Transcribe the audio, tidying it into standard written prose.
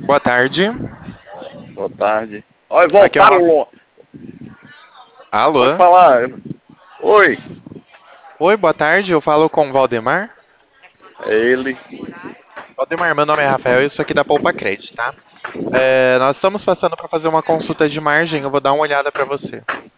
Boa tarde. Boa tarde. Olha, Aqui é o voltaram Rafa. longe. Pode Alô? falar. Oi, Oi, boa tarde. Eu falo com o Valdemar. é ele. Valdemar, meu nome é Rafael e isso aqui da Poupa Crédito, tá? Nós estamos passando para fazer uma consulta de margem. Eu vou dar uma olhada para você.